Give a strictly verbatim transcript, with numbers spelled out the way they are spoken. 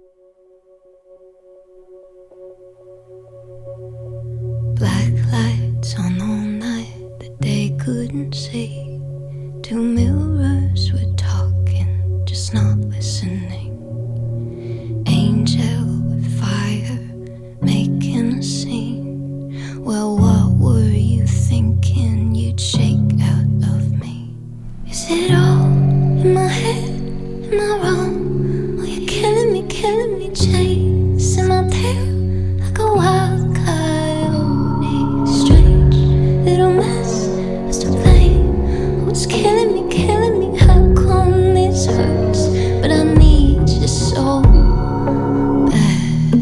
Black lights on all night that they couldn't see. Two mirrors were talking, just not listening. Angel with fire, making a scene. Well, what were you thinking you'd shake out of me? Is it all in my head? Am I wrong? Oh, you're killing me, killing me, chasing my tail like a wild coyote. Strange little mess, must have blame. Oh, it's killing me, killing me. How come this hurts? But I need you so bad.